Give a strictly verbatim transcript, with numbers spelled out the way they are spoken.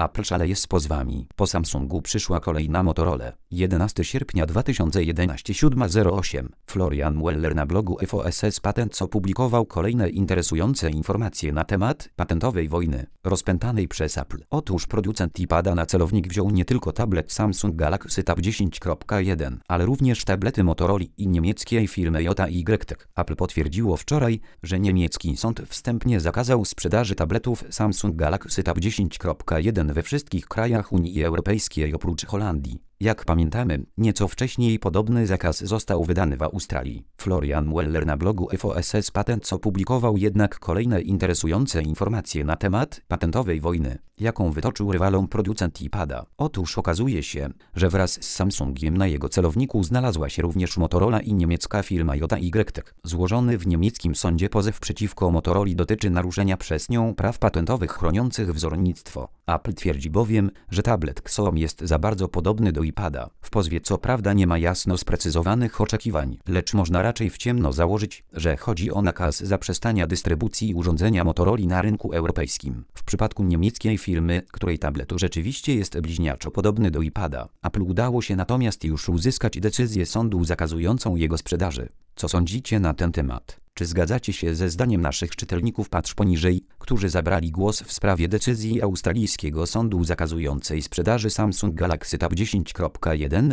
Apple szaleje z pozwami. Po Samsungu przyszła kolej na Motorola. jedenastego sierpnia dwa tysiące jedenastego, siódma zero osiem. Florian Mueller na blogu F O S S Patents opublikował kolejne interesujące informacje na temat patentowej wojny rozpętanej przez Apple. Otóż producent iPada na celownik wziął nie tylko tablet Samsung Galaxy Tab dziesięć kropka jeden, ale również tablety Motorola i niemieckiej firmy J Y Tech. Apple potwierdziło wczoraj, że niemiecki sąd wstępnie zakazał sprzedaży tabletów Samsung Galaxy Tab dziesięć kropka jeden we wszystkich krajach Unii Europejskiej oprócz Holandii. Jak pamiętamy, nieco wcześniej podobny zakaz został wydany w Australii. Florian Mueller na blogu F O S S Patents opublikował jednak kolejne interesujące informacje na temat patentowej wojny, jaką wytoczył rywalom producent iPada. Otóż okazuje się, że wraz z Samsungiem na jego celowniku znalazła się również Motorola i niemiecka firma J Y Tech. Złożony w niemieckim sądzie pozew przeciwko Motorola dotyczy naruszenia przez nią praw patentowych chroniących wzornictwo. Apple twierdzi bowiem, że tablet Xiaomi jest za bardzo podobny do iPada. W pozwie co prawda nie ma jasno sprecyzowanych oczekiwań, lecz można raczej w ciemno założyć, że chodzi o nakaz zaprzestania dystrybucji urządzenia Motorola na rynku europejskim. W przypadku niemieckiej firmy, której tablet rzeczywiście jest bliźniaczo podobny do iPada, Apple udało się natomiast już uzyskać decyzję sądu zakazującą jego sprzedaży. Co sądzicie na ten temat? Czy zgadzacie się ze zdaniem naszych czytelników patrz poniżej, którzy zabrali głos w sprawie decyzji australijskiego sądu zakazującej sprzedaży Samsung Galaxy Tab dziesięć kropka jeden?